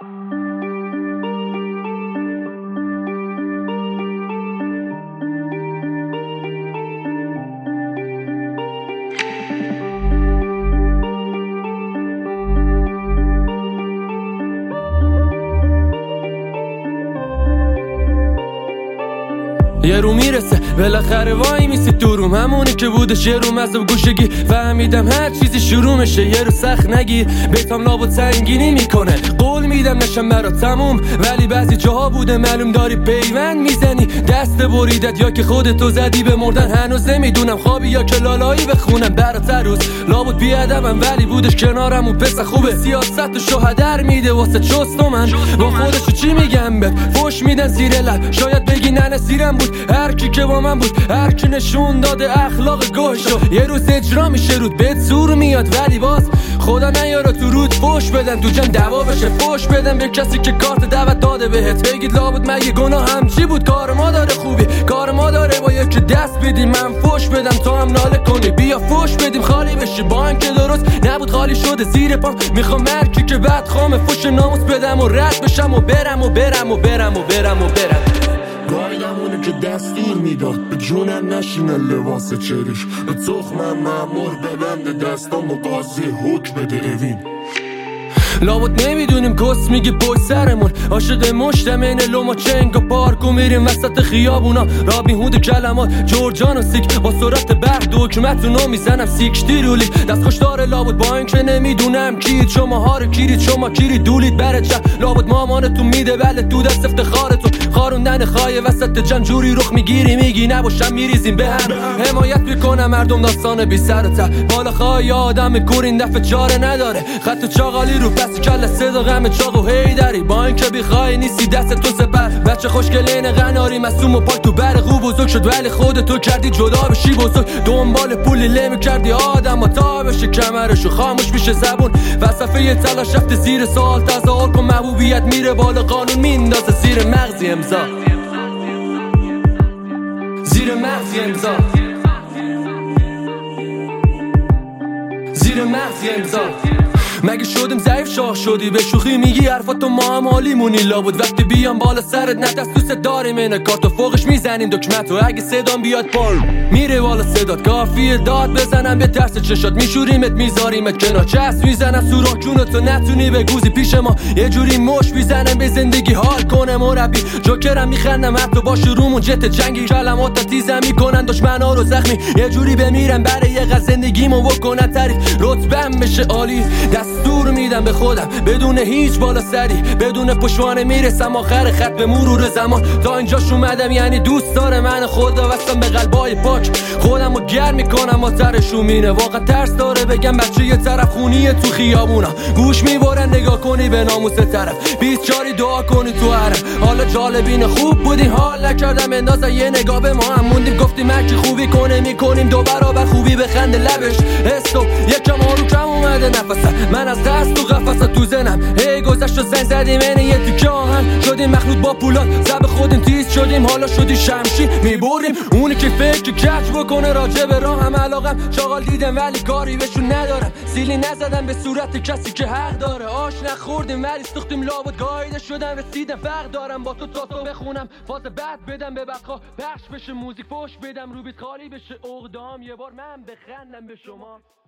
یه رو میرسه بالاخره وای میسی تو روم، همونی که بودش یه روم از گوشگی فهمیدم هر چیزی شروع میشه. یه رو سخت نگیر بیتام لابد سنگینی میکنه، قول میدم نشم برات تموم، ولی بعضی جاها بوده معلوم داری پیوند میزنی. دست بریدت یا که خودتو زدی به مردن، هنوز نمیدونم خوابی یا که لالایی بخونم برات هر روز. لابد بیادبم ولی بودش کنارم و پس خوبه، سیاست و شوهدر میده واسه چست و من با خودشو چی میگم بهت، فوش میدن زیر لب شاید بگی نه نصیرم بود. هر کی که با من بود، هر کی نشون داده اخلاق گوشو، یه روز اجرا میشه رود بهت زور میاد، ولی باز خدا نیاره تو رود فوش بدن تو جمع دعوا بشه. فوش بدن به کسی که کارت دعوت داده بهت، بگید لابد مگه گناه هم چی بود؟ کار ما داره خوبی، کار ما داره با یکی دست بدیم من فوش بدم تو هم ناله کنی. بیا فوش بدیم خالی بشی، با هم که درست نبود خالی شده زیر پام. میخوام مرکی که بعد خامه فوش ناموس بدم و رد بشم و برم و برم و برم و برم و برم. گایدمونه که دستور میداد به جونم نشینه لباس چریش، به تخمم مامور ببنده دستام و قاضی حکم بده اوین. لابد نمیدونیم کس میگی پشت سرمون، عاشق مشتم این لوما چنگ و پارک و میریم وسط خیابونا. رابین هود کلمات جورجان و سیک با سرعت برق دکمتونو میزنم سیکشتی رولی. دست خوش داره لابد با این که نمیدونم کیت، شما هار کیرید شما کیری دولید برد شد. لابد مامانتون میده بله تو دست افتخارتون، خاروندن خواهی وسط جمع جوری رخ میگیری میگی نباشم میریزیم به هم. حمایت میکنم مردم داستان بی سر و ته، بالا خواهی آدم کورین دفعه چاره نداره. خط و چاقالی رو پس کل صدا غم چاق و هیدری، با این که بیخوای نیستی دست تو سپر. بچه خوشگلین قناری مصوم و پاک تو برقو بزرگ شد، ولی خودتو کردی جدا بشی بزرگ. دنبال پولی لمی کردی آدم و تا بشه کمرشو خاموش میشه زبون. وصفه تلاش رفته زیر سوال، تظاهر کن محبوبیت میره بالا قانون میندازه زیر مغزی امضا، زیر مغزی امضا، زیر مغزی امضا. مگه شدیم ضعیف شاخ شدی به شوخی میگی حرفاتو ما هم حالی مونی. لابد وقتی بیام بالا سرت نه دست دوست داریم اینه کارتو فوقش میزنیم دکمتو، اگه صدام بیاد پال میره بالا صدات. کافیه داد بزنم به ترس چشات، میشوریمت میذاریمت کنار چست میزنم سوراخ جونتو نتونی بگوزی پیش ما. یه جوری مش میزنم به زندگی حال کنه مربی، جوکرم میخندم حتی با شرومون جت جنگی. کلمات تیزم میکنن دشمنا رو زخمی، یه جوری بمیرم برای یه قضا زندگیمو بکنن تعریف. رتبم بشه عالی دستور میدم به خودم بدون هیچ بالا سری، بدون پشوانه میرسم آخر خط به مرور زمان. تا اینجاش اومدم یعنی دوست داره من خدا وستم به قلبای پاک، خودمو گرم میکنم آترشون مینه. واقعا ترس داره بگم بچه یه طرف خونیه تو خیابونا، گوش میبارن نگاه کنی به ناموس طرف. 24 دعا کنی تو حرم، حالا جالبین خوب بودین حال نکردم اندازه یه نگاه به ما هم موندیم. گفتیم هرکی خوبی کنه میکنیم دو برابر خوبی بخنده لبش حسو یکم آرو کم اومده نفسم. من از دست تو قفصت تو زنم هی گذشت و زنگ زدیم اینه یه تیکه آهن شدیم مخلوط با پولاد زب خودیم تیز شدیم حالا شدی شمشی میبریم. اونی که فکر کچ بکنه راجع به راه هم علاقم چاقال دیدم ولی کاری بهشون ندارم. سیلی نزدم به صورت کسی که حق داره، آش نخوردیم ولی سوختیم لابد گایده شدم رسیدم. فرق دارم با تو تا تو بخونم فاز بد بدم به بدخواه پخش بشه موزیک فوش بدم رو بیت خالی بشه اقدام. یه بار من بخندم به شما.